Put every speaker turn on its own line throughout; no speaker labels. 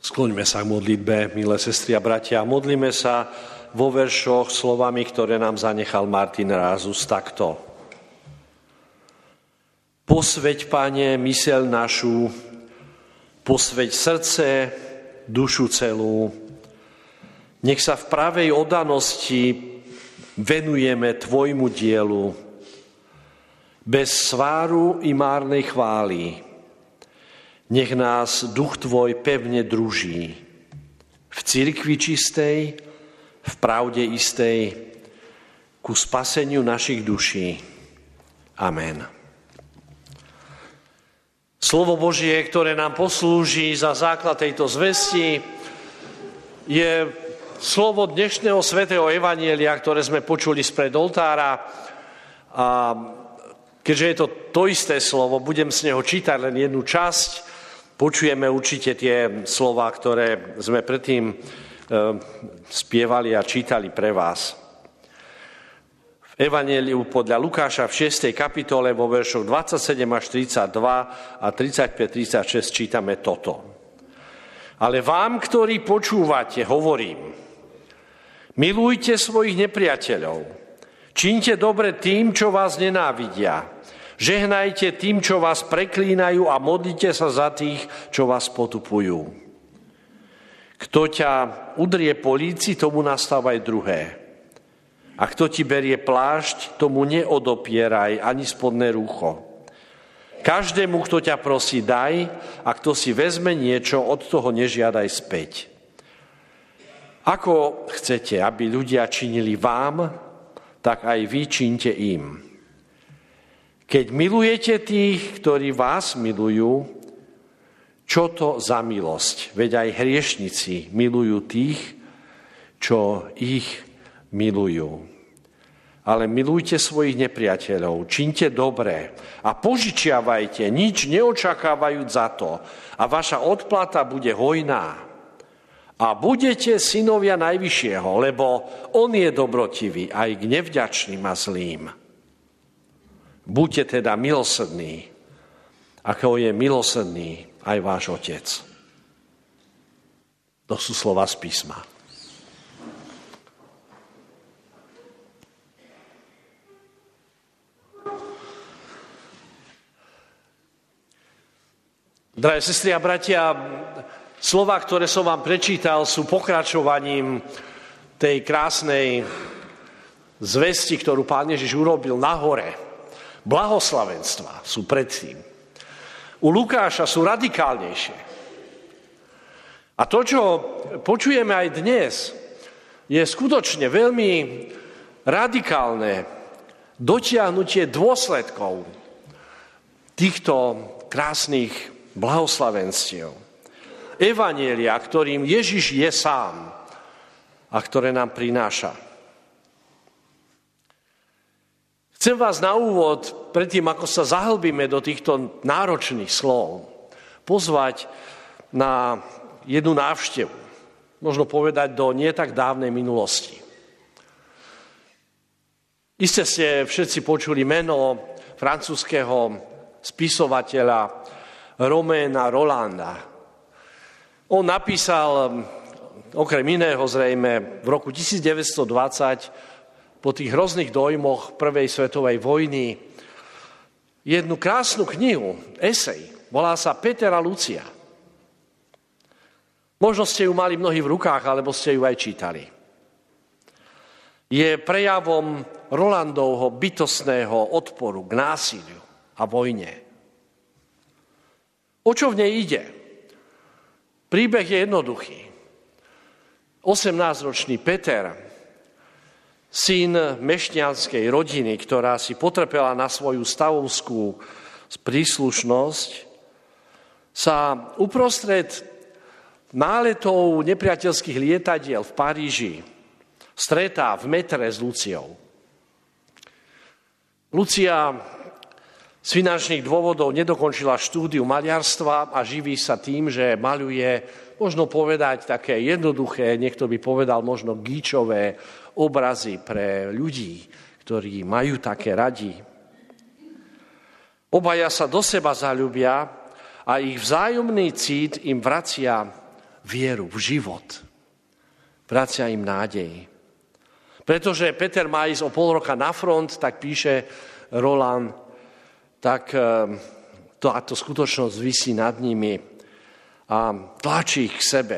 Skloňme sa k modlitbe, milé sestry a bratia. Modlíme sa vo veršoch slovami, ktoré nám zanechal Martin Rázus takto. Posväť, Pane, myseľ našu, posväť srdce, dušu celú. Nech sa v pravej oddanosti venujeme Tvojmu dielu, bez sváru i márnej chvály. Nech nás duch Tvoj pevne druží v cirkvi čistej, v pravde istej, ku spaseniu našich duší. Amen. Slovo Božie, ktoré nám poslúži za základ tejto zvesti, je slovo dnešného svätého evanjelia, ktoré sme počuli spred oltára. A keďže je to isté slovo, budem z neho čítať len jednu časť. Počujeme určite tie slová, ktoré sme predtým spievali a čítali pre vás. V evanjeliu podľa Lukáša v 6. kapitole vo veršoch 27 až 32 a 35-36 čítame toto. Ale vám, ktorí počúvate, hovorím, milujte svojich nepriateľov, čiňte dobre tým, čo vás nenávidia, žehnajte tým, čo vás preklínajú a modlite sa za tých, čo vás potupujú. Kto ťa udrie po líci, tomu nastávaj druhé. A kto ti berie plášť, tomu neodopieraj ani spodné rúcho. Každému, kto ťa prosí, daj, a kto si vezme niečo, od toho nežiadaj späť. Ako chcete, aby ľudia činili vám, tak aj vy čiňte im. Keď milujete tých, ktorí vás milujú, čo to za milosť? Veď aj hriešnici milujú tých, čo ich milujú. Ale milujte svojich nepriateľov, čiňte dobré a požičiavajte, nič neočakávajúc za to. A vaša odplata bude hojná. A budete synovia Najvyššieho, lebo on je dobrotivý aj k nevďačným a zlým. Buďte teda milosrdní, ako je milosrdný aj váš Otec. To sú slova z písma. Drahé sestry a bratia, slova, ktoré som vám prečítal, sú pokračovaním tej krásnej zvesti, ktorú Pán Ježiš urobil na hore. Blahoslavenstva sú predtým. U Lukáša sú radikálnejšie. A to, čo počujeme aj dnes, je skutočne veľmi radikálne dotiahnutie dôsledkov týchto krásnych blahoslavenstiev. Evanjelia, ktorým Ježiš je sám a ktoré nám prináša. Chcem vás na úvod, predtým ako sa zahlbíme do týchto náročných slov, pozvať na jednu návštevu. Možno povedať do nie tak dávnej minulosti. Iste ste všetci počuli meno francúzskeho spisovateľa Romaina Rolanda. On napísal, okrem iného zrejme, v roku 1920 po tých hrozných dojmoch prvej svetovej vojny jednu krásnu knihu, esej, volá sa Peter a Lucia. Možno ste ju mali mnohí v rukách, alebo ste ju aj čítali. Je prejavom Rolandovho bytostného odporu k násiliu a vojne. O čo v nej ide? Príbeh je jednoduchý. 18-ročný Peter, syn mešťanskej rodiny, ktorá si potrpela na svoju stavovskú príslušnosť, sa uprostred náletov nepriateľských lietadiel v Paríži stretá v metre s Luciou. Lucia z finančných dôvodov nedokončila štúdium maliarstva a živí sa tým, že maľuje, možno povedať, také jednoduché, niekto by povedal možno gíčové obrazy pre ľudí, ktorí majú také radi. Obaja sa do seba zaľúbia a ich vzájomný cít im vracia vieru, v život. Vracia im nádej. Pretože Peter má ísť o pol roka na front, tak píše Roland, tak táto skutočnosť visí nad nimi a tlačí ich k sebe.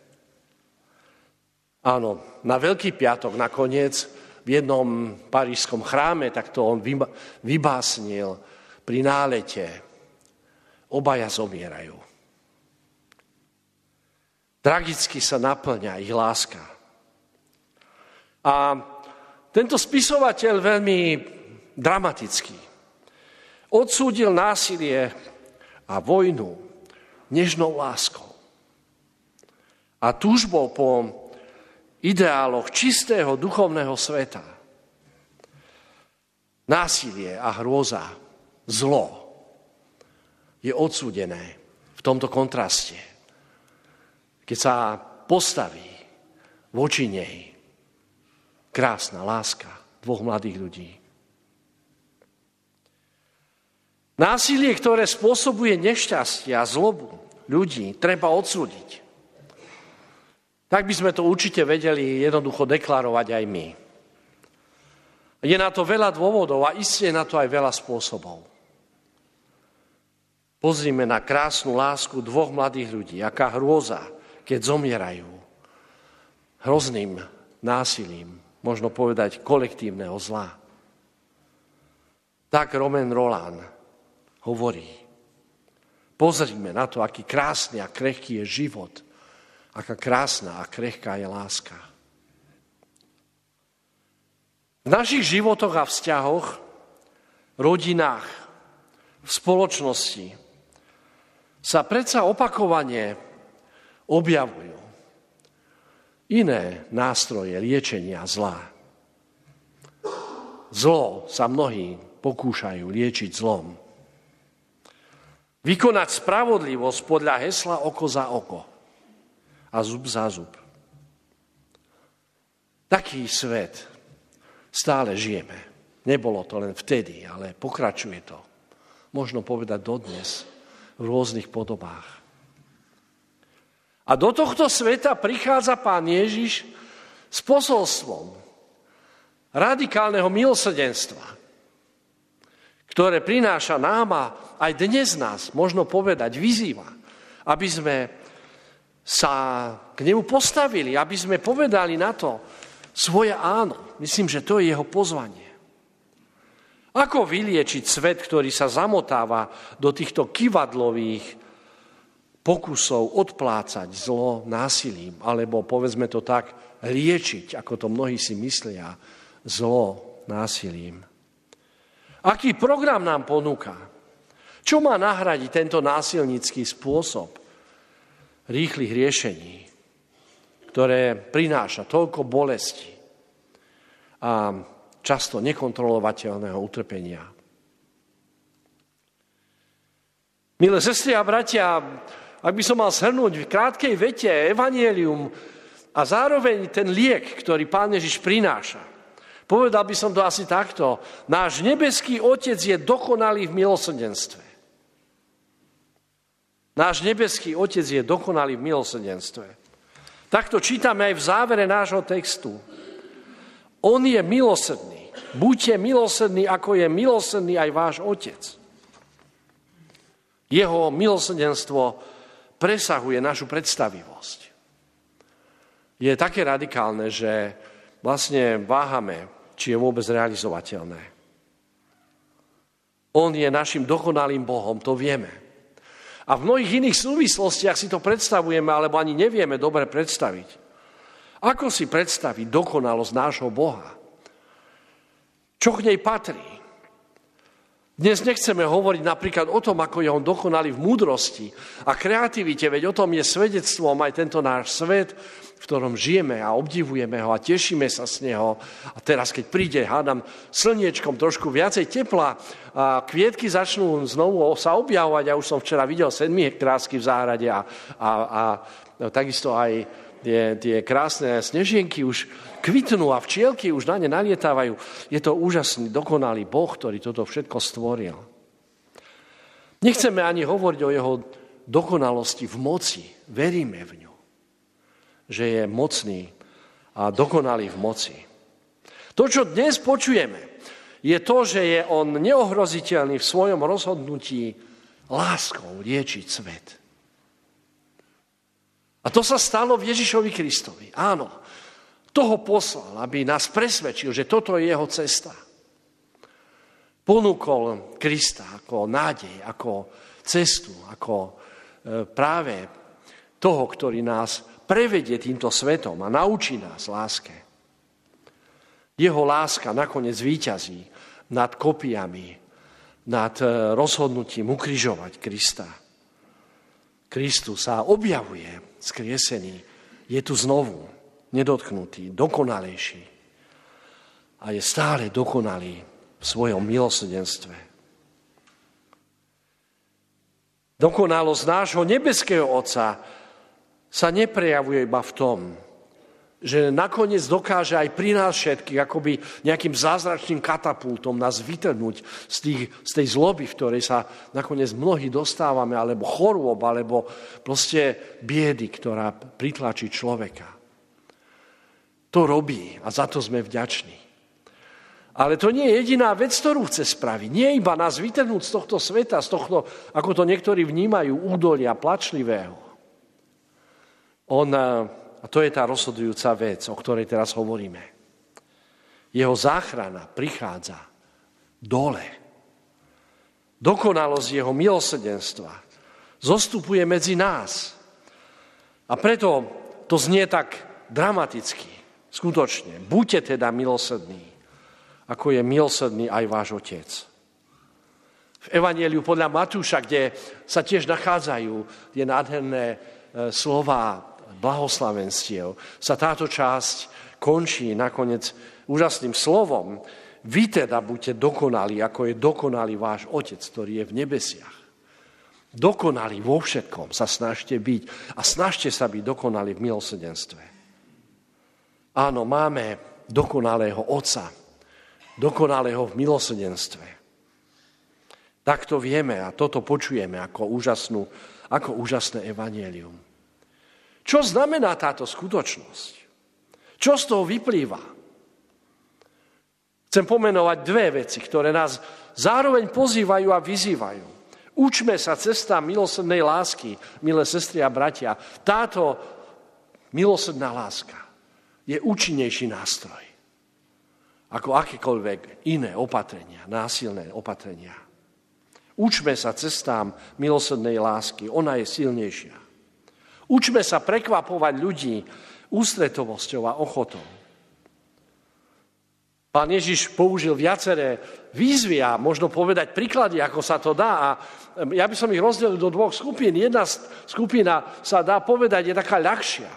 Áno, na Veľký piatok nakoniec v jednom parížskom chráme, tak to on vybásnil pri nálete. Obaja zomierajú. Tragicky sa naplňa ich láska. A tento spisovateľ veľmi dramatický odsúdil násilie a vojnu nežnou láskou a túžbou po ideáloch čistého duchovného sveta. Násilie a hrôza, zlo je odsúdené v tomto kontraste, keď sa postaví voči nej krásna láska dvoch mladých ľudí. Násilie, ktoré spôsobuje nešťastie a zlobu ľudí, treba odsúdiť. Tak by sme to určite vedeli jednoducho deklarovať aj my. Je na to veľa dôvodov a iste je na to aj veľa spôsobov. Pozrime na krásnu lásku dvoch mladých ľudí, aká hrôza, keď zomierajú hrozným násilím, možno povedať kolektívneho zla. Tak Romain Rolland hovorí, pozrime na to, aký krásny a krehký je život, aká krásna a krehká je láska. V našich životoch a vzťahoch, rodinách, v spoločnosti sa predsa opakovane objavujú iné nástroje liečenia zla. Zlo sa mnohí pokúšajú liečiť zlom. Vykonať spravodlivosť podľa hesla oko za oko a zub za zub. Taký svet stále žijeme. Nebolo to len vtedy, ale pokračuje to. Možno povedať dodnes v rôznych podobách. A do tohto sveta prichádza Pán Ježiš s posolstvom radikálneho milosrdenstva, ktoré prináša nám a aj dnes nás, možno povedať, vyzýva, aby sme sa k nemu postavili, aby sme povedali na to svoje áno. Myslím, že to je jeho pozvanie. Ako vyliečiť svet, ktorý sa zamotáva do týchto kyvadlových pokusov odplácať zlo násilím, alebo povedzme to tak, liečiť, ako to mnohí si myslia, zlo násilím. Aký program nám ponúka? Čo má nahradiť tento násilnícky spôsob rýchlych riešení, ktoré prináša toľko bolesti a často nekontrolovateľného utrpenia? Milé sestry a bratia, ak by som mal shrnúť v krátkej vete evanjelium a zároveň ten liek, ktorý Pán Ježiš prináša, povedal by som to asi takto. Náš nebeský Otec je dokonalý v milosrdenstve. Náš nebeský Otec je dokonalý v milosrdenstve. Takto čítame aj v závere nášho textu. On je milosrdný. Buďte milosrdní, ako je milosrdný aj váš Otec. Jeho milosrdenstvo presahuje našu predstavivosť. Je také radikálne, že vlastne váhame, či je vôbec realizovateľné. On je našim dokonalým Bohom, to vieme. A v mnohých iných súvislostiach si to predstavujeme, alebo ani nevieme dobre predstaviť. Ako si predstaviť dokonalosť nášho Boha? Čo k nej patrí? Dnes nechceme hovoriť napríklad o tom, ako je on dokonalý v múdrosti a kreativite, veď o tom je svedectvom aj tento náš svet, v ktorom žijeme a obdivujeme ho a tešíme sa z neho. A teraz, keď príde, hádam, slniečkom trošku viacej tepla a kvietky začnú znovu sa objavovať. Ja už som včera videl 7 krásky v záhrade a takisto aj tie krásne snežienky už kvitnú a včielky už na ne nalietávajú. Je to úžasný, dokonalý Boh, ktorý toto všetko stvoril. Nechceme ani hovoriť o jeho dokonalosti v moci. Veríme v ňu. že je mocný a dokonalý v moci. To, čo dnes počujeme, je to, že je on neohroziteľný v svojom rozhodnutí láskou liečiť svet. A to sa stalo v Ježišovi Kristovi. Áno, toho poslal, aby nás presvedčil, že toto je jeho cesta. Ponúkol Krista ako nádej, ako cestu, ako práve toho, ktorý nás prevedie týmto svetom a naučí nás láske. Jeho láska nakoniec víťazí nad kopijami, nad rozhodnutím ukrižovať Krista. Kristus sa objavuje skriesený, je tu znovu nedotknutý, dokonalejší a je stále dokonalý v svojom milosrdenstve. Dokonalosť nášho nebeského Otca sa neprejavuje iba v tom, že nakoniec dokáže aj pri nás všetkých akoby nejakým zázračným katapultom nás vytrhnúť z tej zloby, v ktorej sa nakoniec mnohí dostávame, alebo chorôb, alebo proste biedy, ktorá pritlačí človeka. To robí a za to sme vďační. Ale to nie je jediná vec, ktorú chce spraviť. Nie iba nás vytrhnúť z tohto sveta, z tohto, ako to niektorí vnímajú, údolia plačlivého. A to je tá rozhodujúca vec, o ktorej teraz hovoríme. Jeho záchrana prichádza dole. Dokonalosť jeho milosrdenstva zostupuje medzi nás. A preto to znie tak dramaticky. Skutočne, buďte teda milosrdní, ako je milosrdný aj váš Otec. V Evanjeliu podľa Matúša, kde sa tiež nachádzajú tie nádherné slová blahoslavenstiev, sa táto časť končí nakoniec úžasným slovom. Vy teda buďte dokonalí, ako je dokonalý váš Otec, ktorý je v nebesiach. Dokonalí vo všetkom sa snažte byť a snažte sa byť dokonalí v milosrdenstve. Áno, máme dokonalého Otca, dokonalého v milosrdenstve. Tak to vieme a toto počujeme ako úžasné evanjelium. Čo znamená táto skutočnosť? Čo z toho vyplýva? Chcem pomenovať dve veci, ktoré nás zároveň pozývajú a vyzývajú. Učme sa cestám milosrdnej lásky, milé sestry a bratia. Táto milosrdná láska je účinnejší nástroj ako akékoľvek iné opatrenia, násilné opatrenia. Učme sa cestám milosrdnej lásky, ona je silnejšia. Učme sa prekvapovať ľudí ústretovosťou a ochotou. Pán Ježiš použil viaceré výzvy a možno povedať príklady, ako sa to dá. A ja by som ich rozdelil do dvoch skupín. Jedna skupina sa dá povedať, je taká ľahšia.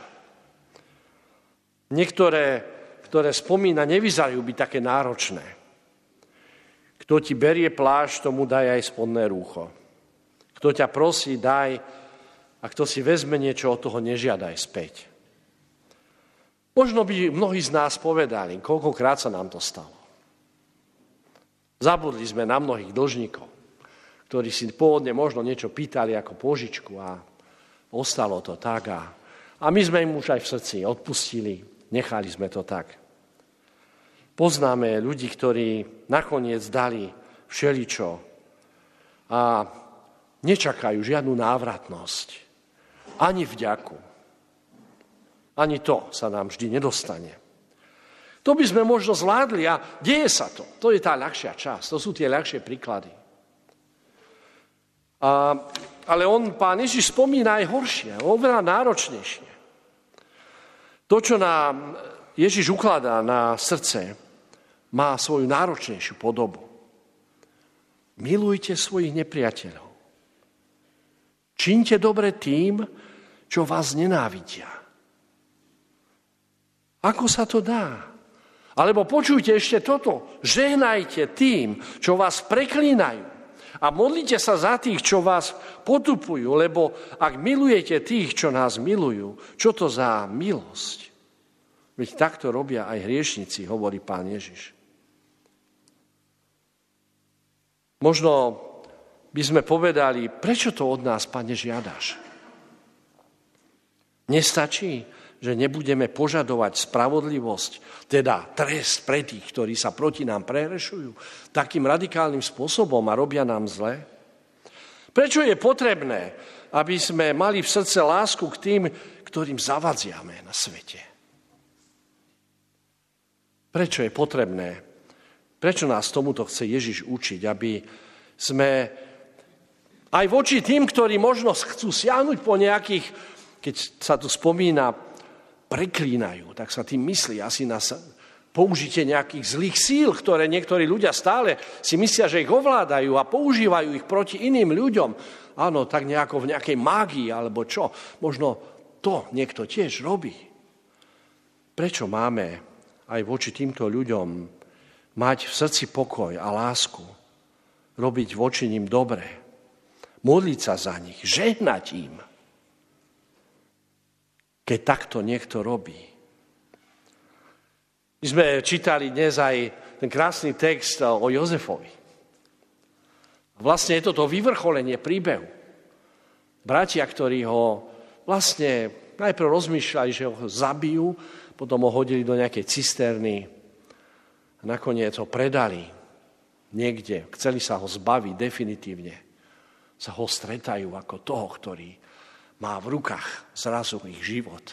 Niektoré, ktoré spomína, nevyzerajú byť také náročné. Kto ti berie plášť, tomu daj aj spodné rúcho. Kto ťa prosí, daj, a kto si vezme niečo, od toho nežiadaj späť. Možno by mnohí z nás povedali, koľkokrát sa nám to stalo. Zabudli sme na mnohých dlžníkov, ktorí si pôvodne možno niečo pýtali ako požičku a ostalo to tak. A my sme im už aj v srdci odpustili, nechali sme to tak. Poznáme ľudí, ktorí nakoniec dali všeličo a nečakajú žiadnu návratnosť, ani vďaku. Ani to sa nám vždy nedostane. To by sme možno zvládli a deje sa to. To je tá ľahšia časť, to sú tie ľahšie príklady. Ale Pán Ježiš spomína aj horšie, oveľa náročnejšie. To, čo nám Ježiš ukladá na srdce, má svoju náročnejšiu podobu. Milujte svojich nepriateľov. Čiňte dobre tým, čo vás nenávidia. Ako sa to dá? Alebo počujte ešte toto. Žehnajte tým, čo vás preklínajú. A modlite sa za tých, čo vás potupujú, lebo ak milujete tých, čo nás milujú, čo to za milosť? Veď takto robia aj hriešnici, hovorí Pán Ježiš. Možno by sme povedali, prečo to od nás, Pane, žiadaš? Nestačí, že nebudeme požadovať spravodlivosť, teda trest pre tých, ktorí sa proti nám prehrešujú, takým radikálnym spôsobom a robia nám zle? Prečo je potrebné, aby sme mali v srdce lásku k tým, ktorým zavadziame na svete? Prečo je potrebné? Prečo nás tomuto chce Ježiš učiť? Aby sme aj voči tým, ktorí možno chcú siahnuť po nejakých, keď sa tu spomína, preklínajú, tak sa tým myslí asi na použitie nejakých zlých síl, ktoré niektorí ľudia stále si myslia, že ich ovládajú a používajú ich proti iným ľuďom. Áno, tak nejako v nejakej mágii alebo čo. Možno to niekto tiež robí. Prečo máme aj voči týmto ľuďom mať v srdci pokoj a lásku, robiť voči nim dobre, modliť sa za nich, žehnať im, keď takto niekto robí? My sme čítali dnes aj ten krásny text o Jozefovi. Vlastne je to vyvrcholenie príbehu. Bratia, ktorí ho vlastne najprv rozmýšľali, že ho zabijú, potom ho hodili do nejakej cisterny a nakoniec ho predali niekde. Chceli sa ho zbaviť definitívne. Sa ho stretajú ako toho, ktorý má v rukách zrazu ich život.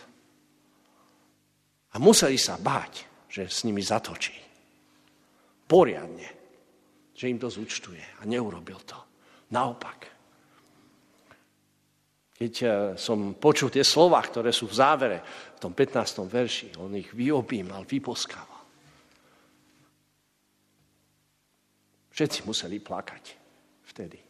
A museli sa báť, že s nimi zatočí. Poriadne. Že im to zúčtuje. A neurobil to. Naopak. Keď som počul tie slová, ktoré sú v závere, v tom 15. verši, on ich vyobímal, vyposkával. Všetci museli plakať vtedy.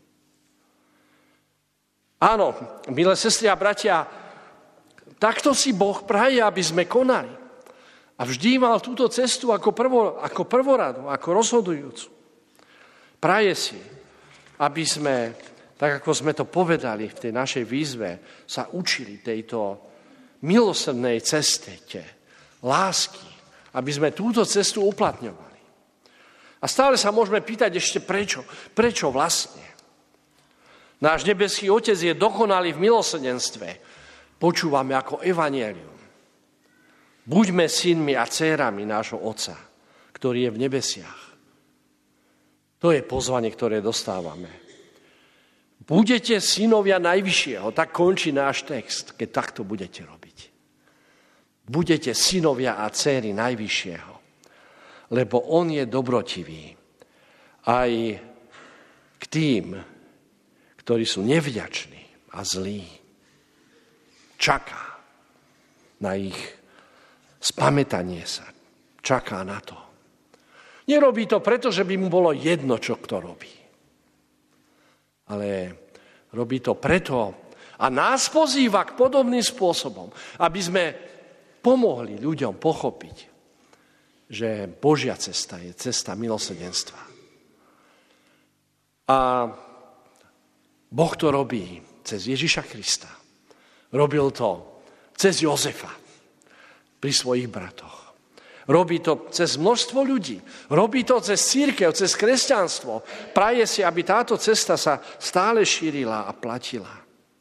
Áno, milé sestry a bratia, takto si Boh praje, aby sme konali. A vždy mal túto cestu ako prvoradu, ako rozhodujúcu. Praje si, aby sme, tak ako sme to povedali v tej našej výzve, sa učili tejto milosrdnej ceste, lásky, aby sme túto cestu uplatňovali. A stále sa môžeme pýtať ešte prečo. Prečo vlastne? Náš nebeský Otec je dokonalý v milosrdenstve. Počúvame ako evanjelium. Buďme synmi a dcérami nášho Otca, ktorý je v nebesiach. To je pozvanie, ktoré dostávame. Budete synovia Najvyššieho, tak končí náš text, keď takto budete robiť. Budete synovia a dcéry Najvyššieho, lebo on je dobrotivý aj k tým, ktorí sú nevďační a zlí. Čaká na ich spamätanie sa. Čaká na to. Nerobí to preto, že by mu bolo jedno, čo kto robí. Ale robí to preto a nás pozýva k podobným spôsobom, aby sme pomohli ľuďom pochopiť, že Božia cesta je cesta milosrdenstva. A Boh to robí cez Ježiša Krista. Robil to cez Jozefa pri svojich bratoch. Robí to cez množstvo ľudí. Robí to cez cirkev, cez kresťanstvo. Praje si, aby táto cesta sa stále šírila a platila.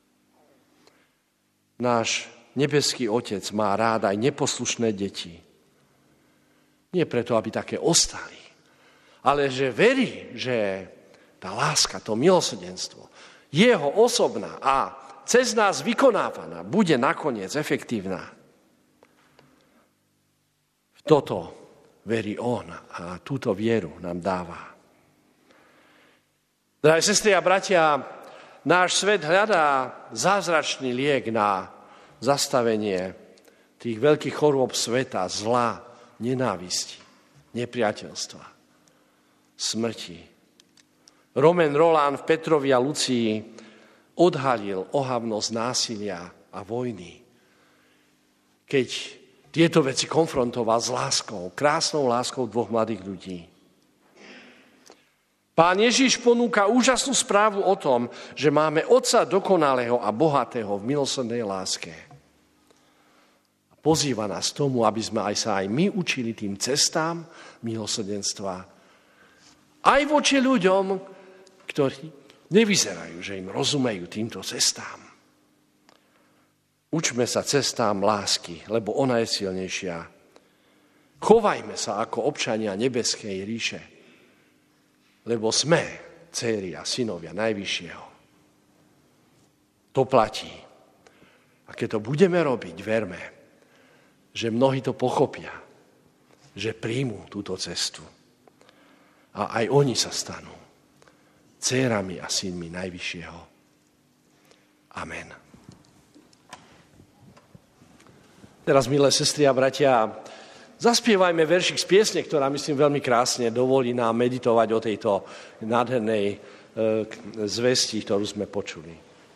Náš nebeský Otec má rád aj neposlušné deti. Nie preto, aby také ostali, ale že verí, že tá láska, to milosrdenstvo, jeho osobná a cez nás vykonávaná bude nakoniec efektívna. V toto verí on a túto vieru nám dáva. Drahé sestry a bratia, náš svet hľadá zázračný liek na zastavenie tých veľkých chorôb sveta, zla, nenávisti, nepriateľstva, smrti. Roman Roland v Petrovi a Lucii odhalil ohavnosť násilia a vojny. Keď tieto veci konfrontoval s láskou, krásnou láskou dvoch mladých ľudí. Pán Ježiš ponúka úžasnú správu o tom, že máme Otca dokonalého a bohatého v milosrdnej láske. Pozýva nás tomu, aby sme aj my učili tým cestám milosrdenstva. Aj voči ľuďom, ktorí nevyzerajú, že im rozumejú týmto cestám. Učme sa cestám lásky, lebo ona je silnejšia. Chovajme sa ako občania nebeskej ríše, lebo sme dcéry a synovia Najvyššieho. To platí. A keď to budeme robiť, verme, že mnohí to pochopia, že príjmú túto cestu. A aj oni sa stanú dcérami a synmi Najvyššieho. Amen. Teraz, milé sestry a bratia, zaspievajme veršik z piesne, ktorá, myslím, veľmi krásne dovolí nám meditovať o tejto nádhernej zvesti, ktorú sme počuli.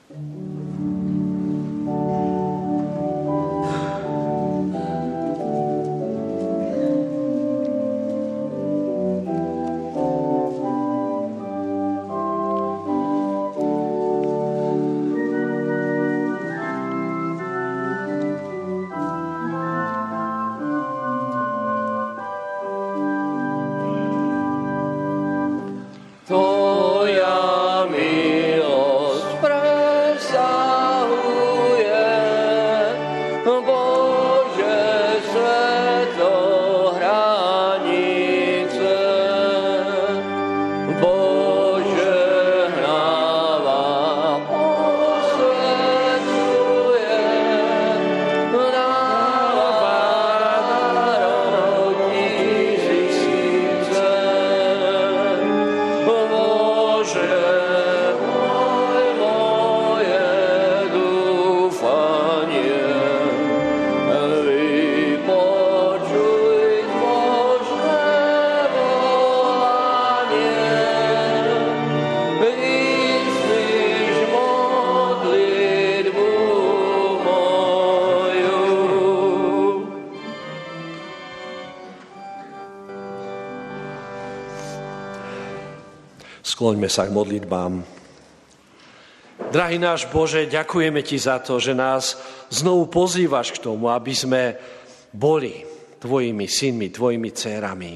Skloňme sa k modlitbám. Drahý náš Bože, ďakujeme Ti za to, že nás znovu pozývaš k tomu, aby sme boli Tvojimi synmi, Tvojimi dcérami.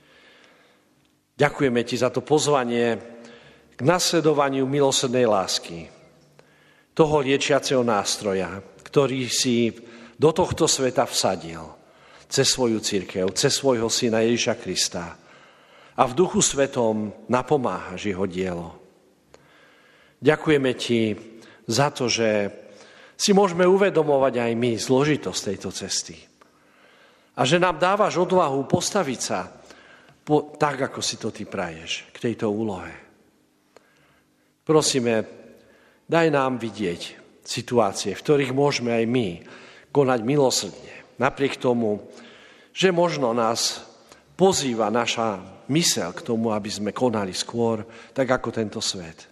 Ďakujeme Ti za to pozvanie k nasledovaniu milosrdnej lásky, toho liečiaceho nástroja, ktorý si do tohto sveta vsadil cez svoju cirkev, cez svojho syna Ježiša Krista. A v Duchu Svetom napomáhaš jeho dielo. Ďakujeme Ti za to, že si môžeme uvedomovať aj my zložitosť tejto cesty. A že nám dávaš odvahu postaviť sa tak, ako si to Ty praješ, k tejto úlohe. Prosíme, daj nám vidieť situácie, v ktorých môžeme aj my konať milosrdne. Napriek tomu, že možno nás pozýva naša myseľ k tomu, aby sme konali skôr, tak ako tento svet.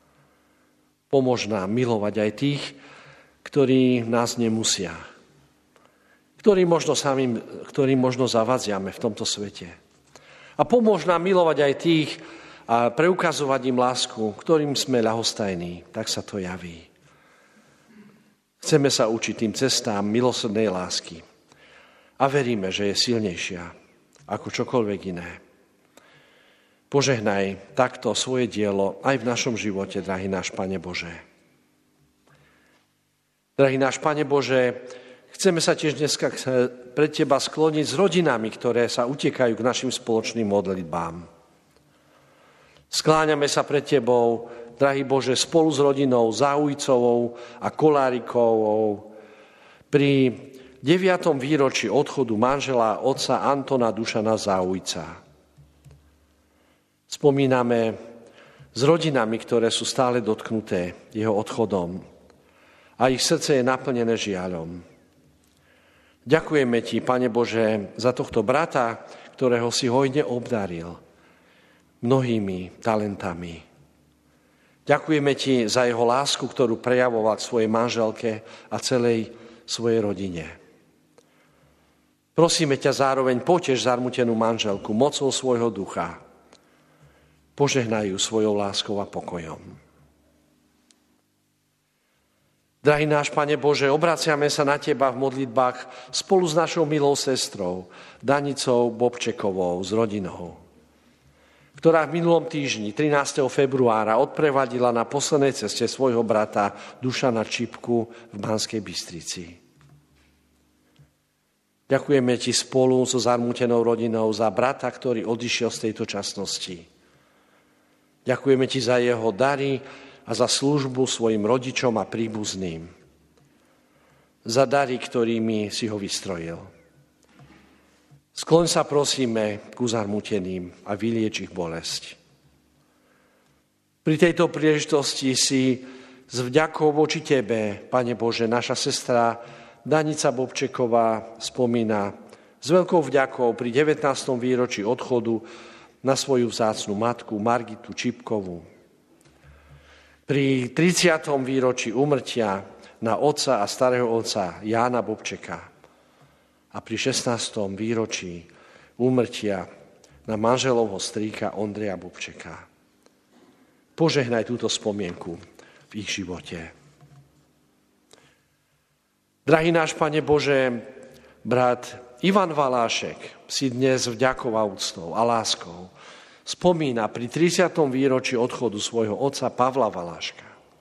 Pomôž nám milovať aj tých, ktorí nás nemusia. Ktorým možno zavadziame v tomto svete. A pomôž nám milovať aj tých a preukazovať im lásku, ktorým sme ľahostajní. Tak sa to javí. Chceme sa učiť tým cestám milosrdnej lásky. A veríme, že je silnejšia ako čokoľvek iné. Požehnaj takto svoje dielo aj v našom živote, drahý náš Pane Bože. Drahý náš Pane Bože, chceme sa tiež dneska pred Teba skloniť s rodinami, ktoré sa utekajú k našim spoločným modlitbám. Skláňame sa pred Tebou, drahý Bože, spolu s rodinou Záujcovou a Kolárikovou pri 9. výročí odchodu manžela otca Antona Dušana Záujca. Spomíname s rodinami, ktoré sú stále dotknuté jeho odchodom a ich srdce je naplnené žiaľom. Ďakujeme Ti, Pane Bože, za tohto brata, ktorého si hojne obdaril mnohými talentami. Ďakujeme Ti za jeho lásku, ktorú prejavoval svojej manželke a celej svojej rodine. Prosíme ťa zároveň, potež zarmutenú manželku mocou svojho ducha. Požehnajú svojou láskou a pokojom. Drahý náš Pane Bože, obraciame sa na Teba v modlitbách spolu s našou milou sestrou Danicou Bobčekovou s rodinou. ktorá v minulom týždni, 13. februára, odprevadila na poslednej ceste svojho brata Dušana Čipku v Banskej Bystrici. Ďakujeme ti spolu so zarmútenou rodinou za brata, ktorý odišiel z tejto časnosti. Ďakujeme ti za jeho dary a za službu svojim rodičom a príbuzným. Za dary, ktorými si ho vystrojil. Skloň sa prosíme ku zarmúteným a vylieč ich bolesť. Pri tejto príležitosti si s vďakou voči tebe, Pane Bože, naša sestra Danica Bobčeková spomína s veľkou vďakou pri 19. výročí odchodu na svoju vzácnu matku Margitu Čipkovú. Pri 30. výročí úmrtia na otca a starého otca Jána Bobčeka a pri 16. výročí úmrtia na manželovho strýka Ondreja Bobčeka. Požehnaj túto spomienku v ich živote. Drahý náš Pane Bože, brat Ivan Valášek si dnes vďakou a úctou a láskou spomína pri 30. výročí odchodu svojho otca Pavla Valáška.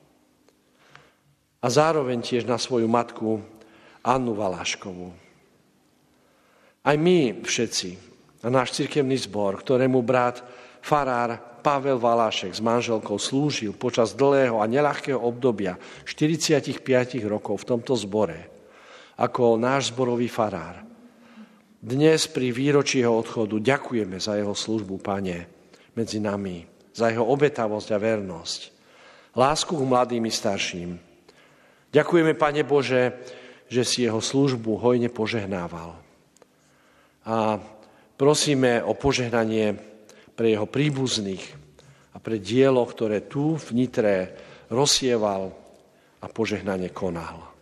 A zároveň tiež na svoju matku Annu Valáškovú. Aj my všetci a náš cirkevný zbor, ktorému brat farár Pavel Valášek s manželkou slúžil počas dlhého a neľahkého obdobia 45 rokov v tomto zbore, ako náš zborový farár. Dnes pri výročí jeho odchodu ďakujeme za jeho službu, Pane, medzi nami, za jeho obetavosť a vernosť, lásku k mladým i starším. Ďakujeme, Pane Bože, že si jeho službu hojne požehnával. A prosíme o požehnanie pre jeho príbuzných a pre dielo, ktoré tu v Nitre rozsieval a požehnanie konal.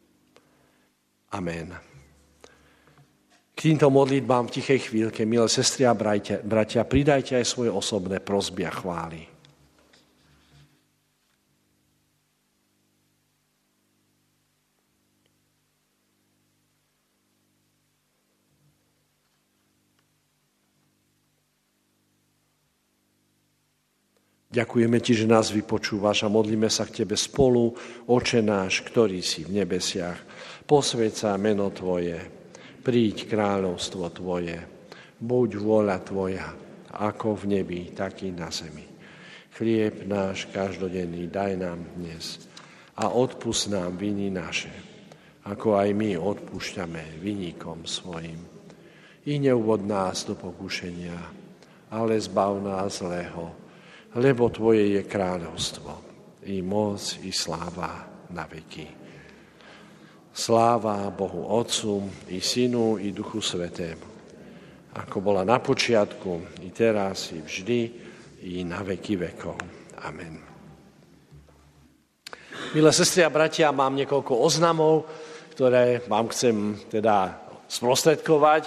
Amen. K týmto modlitbám v tichej chvíľke, milé sestry a bratia, pridajte aj svoje osobné prosby a chvály. Ďakujeme ti, že nás vypočúvaš a modlíme sa k tebe spolu. Oče náš, ktorý si v nebesiach, posväť sa meno tvoje, príď kráľovstvo tvoje, buď vôľa tvoja, ako v nebi, tak i na zemi. Chlieb náš každodenný daj nám dnes a odpusť nám viny naše, ako aj my odpúšťame viníkom svojim. I neuvod nás do pokušenia, ale zbav nás zlého, lebo tvoje je kráľovstvo, i moc, i sláva na veky. Sláva Bohu Otcu, i Synu, i Duchu Svätému, ako bola na počiatku, i teraz, i vždy, i na veky vekov. Amen. Milé sestry a bratia, mám niekoľko oznamov, ktoré vám chcem teda sprostredkovať.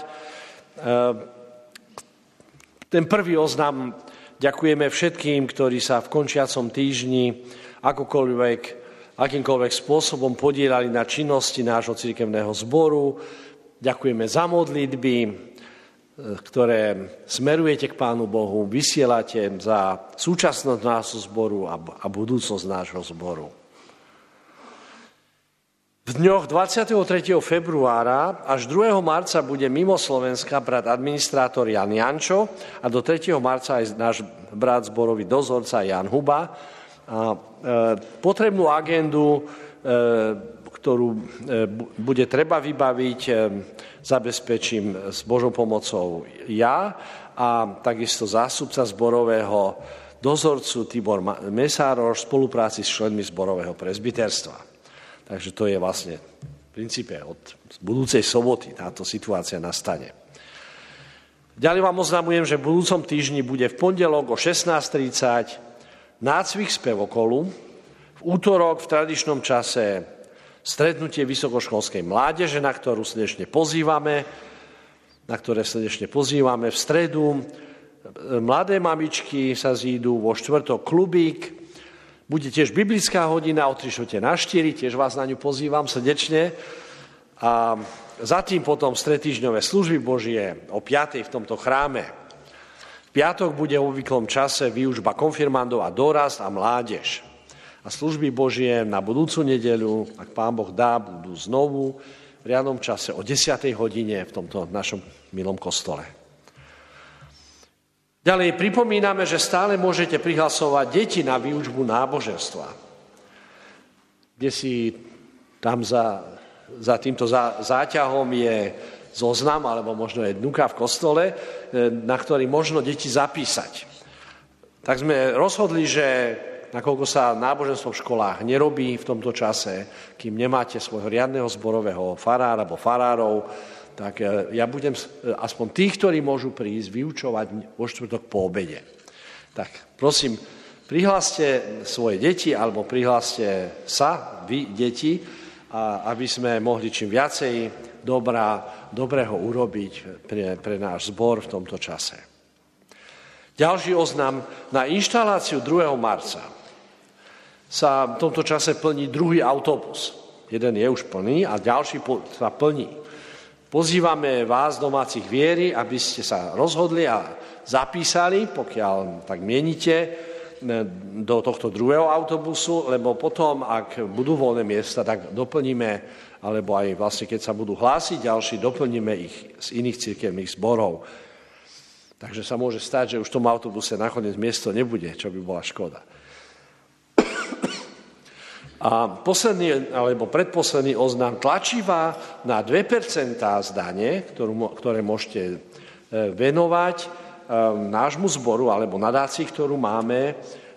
Ten prvý oznam: ďakujeme všetkým, ktorí sa v končiacom týždni akýmkoľvek spôsobom podielali na činnosti nášho cirkevného zboru. Ďakujeme za modlitby, ktoré smerujete k Pánu Bohu, vysielate za súčasnosť nášho zboru a budúcnosť nášho zboru. V dňoch 23. februára až 2. marca bude mimo Slovenska brat administrátor Jan Jančo a do 3. marca aj náš brat zborový dozorca Jan Huba. A potrebnú agendu, ktorú bude treba vybaviť, zabezpečím s Božou pomocou ja a takisto zástupca zborového dozorcu Tibor Mesároš v spolupráci s členmi zborového presbyterstva. Takže to je vlastne v princípe od budúcej soboty táto situácia nastane. Ďalej vám oznamujem, že v budúcom týždni bude v pondelok o 16:30 nácvik spevokolu, v útorok v tradičnom čase stretnutie vysokoškolskej mládeže, na ktoré srdečne pozývame, v stredu mladé mamičky sa zídu, vo štvrtok klubík, bude tiež biblická hodina o 3:45, tiež vás na ňu pozývam srdečne. A zatím potom stretýždňové služby Božie o 5:00 v tomto chráme. V piatok bude v obvyklom čase výučba konfirmandov a dorast a mládež. A služby Božie na budúcu nedeľu, ak Pán Boh dá, budú znovu v riadnom čase o 10. hodine v tomto našom milom kostole. Ďalej pripomíname, že stále môžete prihlasovať deti na výučbu náboženstva, kde si tam za týmto záťahom je zoznam, alebo možno je dnuka v kostole, na ktorý možno deti zapísať. Tak sme rozhodli, že nakoľko sa náboženstvo v školách nerobí v tomto čase, kým nemáte svojho riadneho zborového farára alebo farárov, tak ja budem aspoň tých, ktorí môžu prísť, vyučovať vo štvrtok po obede. Tak prosím, prihláste svoje deti alebo prihláste sa, vy, deti, aby sme mohli čím viacej dobrého urobiť pre náš zbor v tomto čase. Ďalší oznam. Na inštaláciu 2. marca sa v tomto čase plní druhý autobus. Jeden je už plný a ďalší sa plní. Pozývame vás, domácich viery, aby ste sa rozhodli a zapísali, pokiaľ tak mienite, do tohto druhého autobusu, lebo potom, ak budú voľné miesta, tak doplníme, alebo aj vlastne, keď sa budú hlásiť ďalší, doplníme ich z iných cirkevných zborov. Takže sa môže stať, že už v tom autobuse nakoniec miesto nebude, čo by bola škoda. A posledný, alebo predposledný oznam, tlačivá na 2% zdanie, ktoré môžete venovať nášmu zboru, alebo nadácii, ktorú máme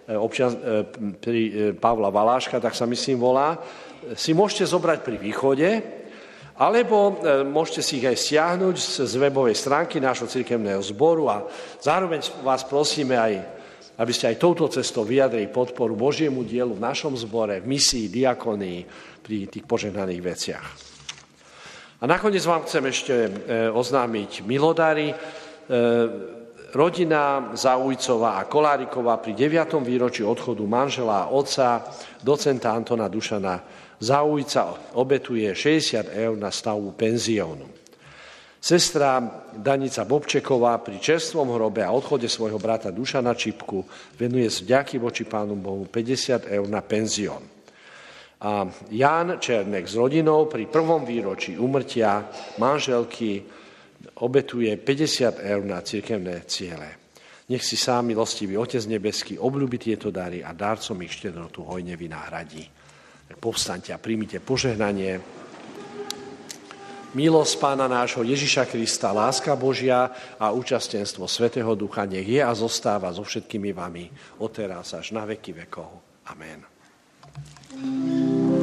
pri Pavla Valáška, tak sa myslím volá, si môžete zobrať pri východe, alebo môžete si ich aj stiahnuť z webovej stránky nášho cirkevného zboru a zároveň vás prosíme aj, aby ste aj touto cestou vyjadrili podporu Božiemu dielu v našom zbore, v misii, diakonii, pri tých požehnaných veciach. A nakoniec vám chcem ešte oznámiť milodary. Rodina Zaujcová a Koláriková pri 9. výročí odchodu manžela a otca, docenta Antona Dušana Zaujca, obetuje 60 eur na stavbu penziónu. Sestra Danica Bobčeková pri čerstvom hrobe a odchode svojho brata Dušana Čipku venuje z vďaky voči Pánu Bohu 50 eur na penzión. A Ján Černek s rodinou pri 1. výročí úmrtia manželky obetuje 50 eur na cirkevné ciele. Nech si sám milostivý Otec nebeský obľúbi tieto dary a dárcom ich štedrotu hojne vynahradí. Povstaňte a príjmite požehnanie. Milosť Pána nášho Ježiša Krista, láska Božia a účastenstvo Svätého Ducha nech je a zostáva so všetkými vami odteraz až na veky vekov. Amen.